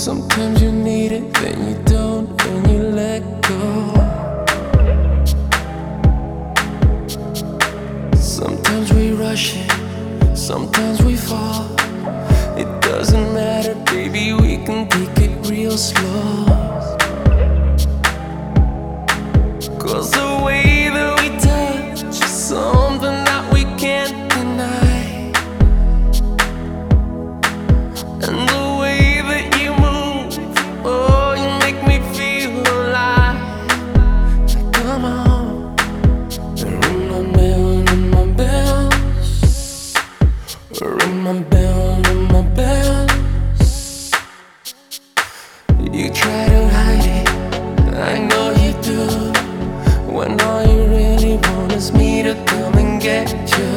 Sometimes you need it, then you don't, and you let go. Sometimes we rush it, sometimes we fall. It doesn't matter, baby, we can take it real slow. 'Cause the way that we touch is something that we can't deny. And the way that you move, oh, you make me feel alive. Come on, ring my bell, ring my bell, ring my bell, ring my bell. You try to hide it, I know you do, when all you really want is me to come and get you.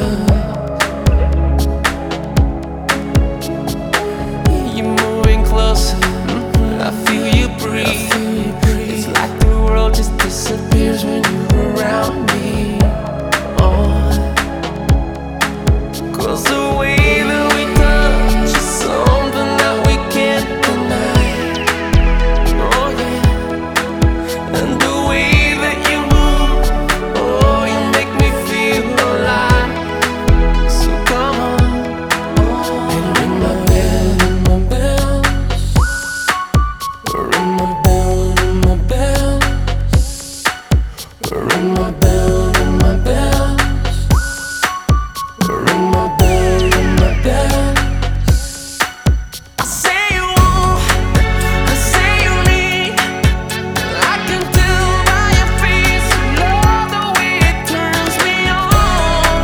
You're moving closer, I feel you breathe. It's like the world just disappears when you're around me. Oh, 'cause the way that we touch is something that we can't deny. Oh yeah, and the way that you move, oh, you make me feel alive. So come on, and ring my bell, ring my bell, ring my bell, ring my bell, ring my bell, ring my bell, ring my bell, ring my bell. I say you want, I say you need. I can tell by your face, you love the way it turns me on.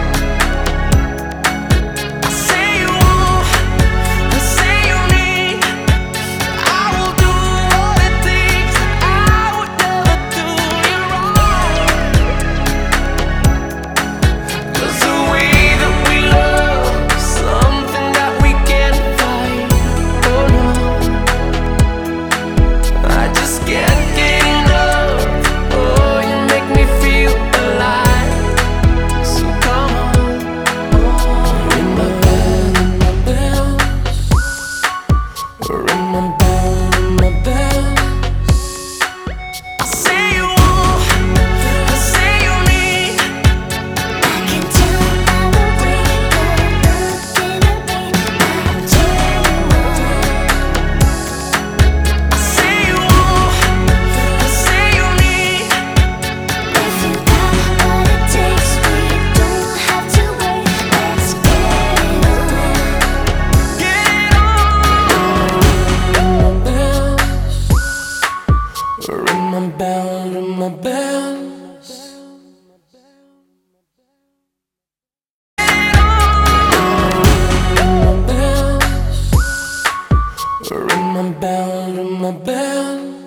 I say you want, I say you need. I will do what it takes. I would never do you wrong. 'Cause the way that we love is something that we can't fight. Oh no, I just can't get enough. Oh, you make me feel alive. So come on, ring my bell, ring my bell, ring my bell, ring my bell. I say you want, I say you need. I can tell by the way you're looking at me, I'm turning on. I say you want, I say you need. If you got what it takes, we don't have to wait. Let's get it on. Get it on. Ring my bell, ring my bells. Ring my bell, ring my bell.